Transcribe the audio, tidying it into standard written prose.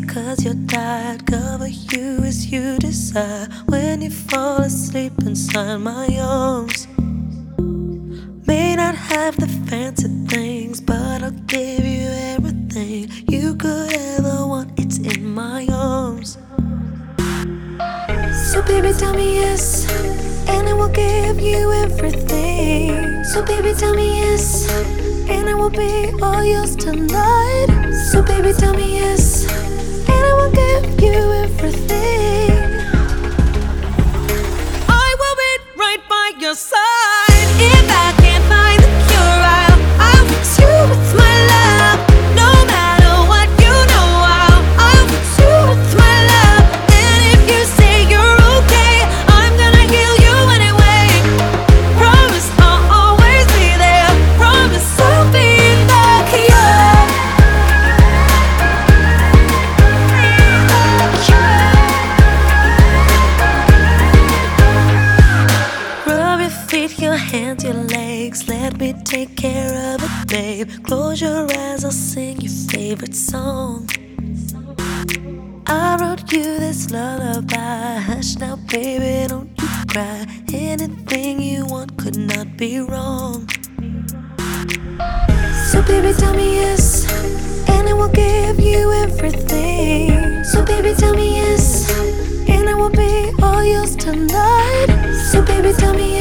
'cause you're tired. Cover you as you desire. When you fall asleep inside my arms, may not have the fancy things, but I'll give you everything you could ever want. It's in my arms. So baby, tell me yes, and I will give you everything. So baby, tell me yes, and I will be all yours tonight. So baby, tell me yes, and I will give you everything. I will be right by your side. If I can't find the cure, I'll fix you with my love. No matter what, you know I'll fix you with my love. And if you say you're okay, I'm gonna heal you anyway. Promise I'll always be there. Promise I'll be the cure. Rub your feet, your hands, your legs. Let me take care of it, babe. Close your eyes, I'll sing your favorite song. I wrote you this lullaby. Hush now, baby, don't you cry. Anything you want could not be wrong. So baby, tell me yes, and I will give you everything. So baby, tell me yes, and I will be all yours tonight. So baby, tell me yes,